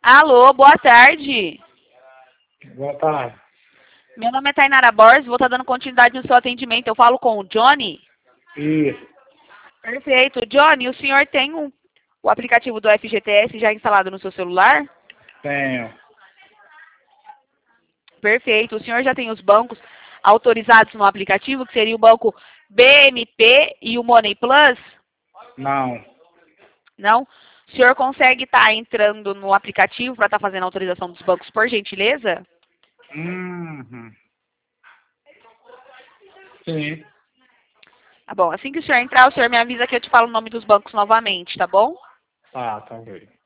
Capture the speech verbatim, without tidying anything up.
Alô, boa tarde. Boa tarde. Meu nome é Tainara Borges, vou estar dando continuidade no seu atendimento. Eu falo com o Johnny? Isso. Perfeito. Johnny, o senhor tem um, o aplicativo do F G T S já instalado no seu celular? Tenho. Perfeito. O senhor já tem os bancos autorizados no aplicativo, que seria o banco B M P e o Money Plus? Não. Não? O senhor consegue estar entrando no aplicativo para estar fazendo a autorização dos bancos, por gentileza? Uhum. Sim. Tá bom. Assim que o senhor entrar, o senhor me avisa que eu te falo o nome dos bancos novamente, tá bom? Tá, tá ok.